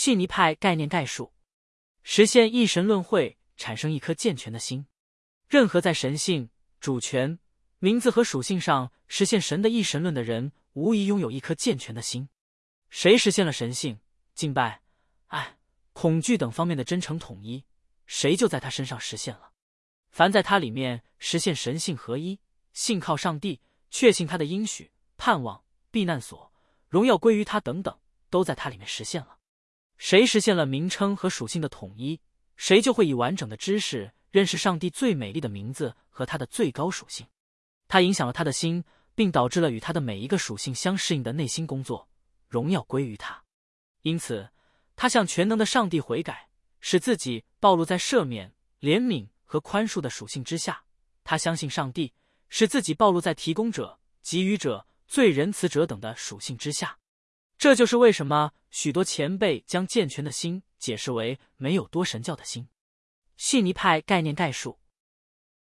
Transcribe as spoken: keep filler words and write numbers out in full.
细尼派概念概述：实现一神论会，产生一颗健全的心。任何在神性、主权、名字和属性上实现神的一神论的人，无疑拥有一颗健全的心。谁实现了神性、敬拜、爱、恐惧等方面的真诚统一，谁就在他身上实现了。凡在他里面实现神性合一，信靠上帝，确信他的应许、盼望、避难所、荣耀归于他等等，都在他里面实现了。谁实现了名称和属性的统一，谁就会以完整的知识认识上帝最美丽的名字和他的最高属性。他影响了他的心，并导致了与他的每一个属性相适应的内心工作，荣耀归于他。因此他向全能的上帝悔改，使自己暴露在赦免、怜悯和宽恕的属性之下。他相信上帝，使自己暴露在提供者、给予者、最仁慈者等的属性之下。这就是为什么许多前辈将健全的心解释为没有多神教的心。细尼派概念概述：